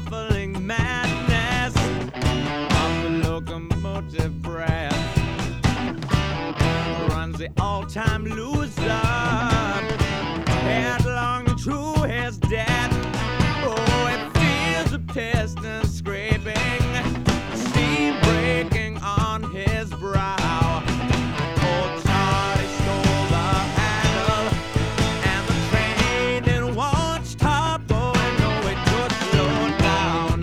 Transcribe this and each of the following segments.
shuffling madness of the locomotive breath runs the all-time loser headlong to his death. Oh, it feels the piston scraping, steam breaking on his brow. Old Charlie stole the handle, and the train it won't stop going. No, it could slow down.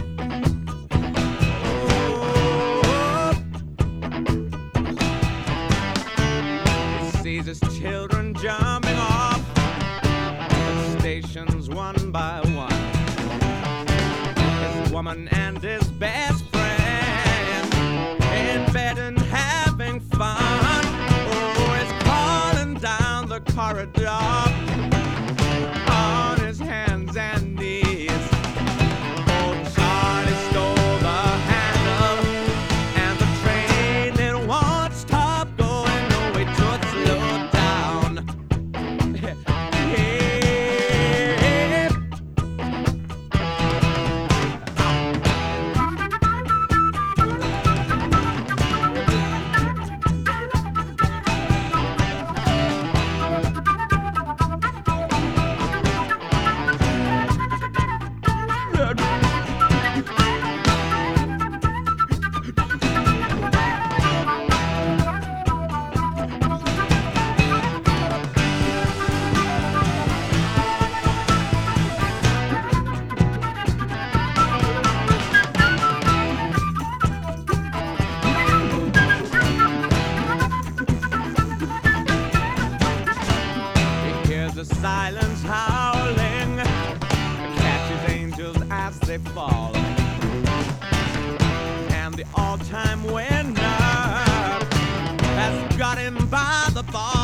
Oh, he sees his children jumping off the stations one by one. His woman and his best friend in bed and having fun. Oh, he's crawling down the corridor on his hands and knees. Old Charlie stole the handle, and the train it won't stop going. No, it could slow down. Yeah. He hears the silence howling, catches angels as they fall, and the all-time winner has got him by the ball.